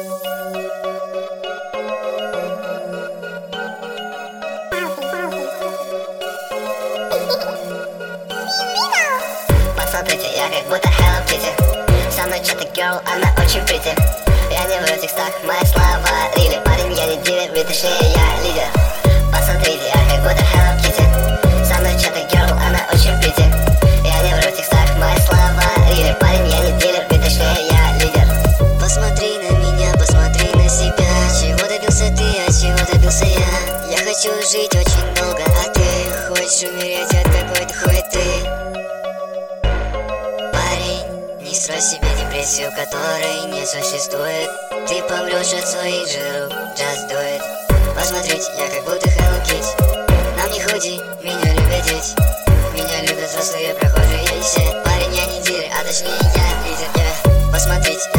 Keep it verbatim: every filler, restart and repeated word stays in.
Посмотрите, я как будто Hello Kitty. Со мной чё-то girl, она очень pretty. Я не в текстах, мои слова рили. Парень, я не дилер, точнее я лидер. Посмотрите, я как будто Hello Kitty. Со мной чё-то girl, она очень pretty. Я не в текстах, мои слова рили. Парень, я не дилер, точнее я лидер. Посмотри на меня, посмотри на себя. Чего добился ты, а чего добился я? Я хочу жить очень долго, а ты хочешь умереть от какой-то хуеты. Парень, не строй себе депрессию, которой не существует. Ты помрешь от своих же рук, just do it. Посмотрите, я как будто Hello Kitty. Нам не ходи, меня любят дети. Меня любят взрослые прохожие и все. Парень, я не дилер, а точнее я лидер, yeah. Посмотрите,